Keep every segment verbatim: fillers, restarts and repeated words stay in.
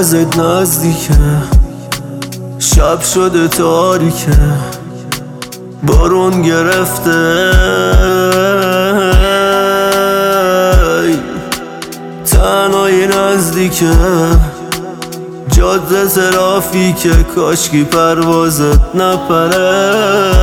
پروازت نزدیکه، شب شده تاریکه، بارون گرفته، تنهایی نزدیکه، جاده ترافیکه، کاشکی پروازت نپره.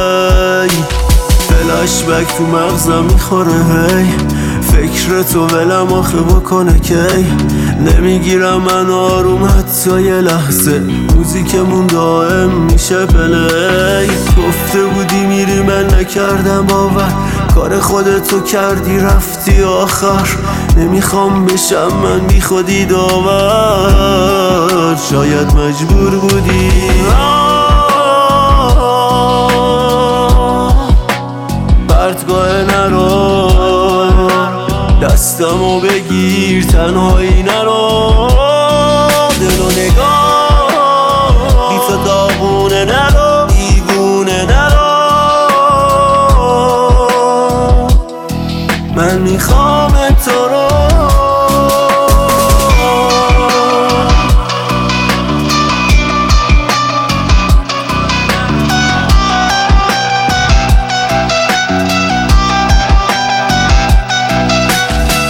فلش بک تو مغزم میخوره هی، فکر تو ولم آخه بکنه کی. نمیگیرم من آروم حتی یه لحظه، موزیکمون دائم میشه پلی. گفته بودی میری من نکردم باور، کار خودتو کردی رفتی آخر. نمیخوام بشم من بی خودی داور، شاید مجبور بودی. پرتگاه نرو، دستمو بگیر، تنهایی نرو. دلو نگاه بی تو داغونه نرو، دیوونه نرو. من میخوام تو رو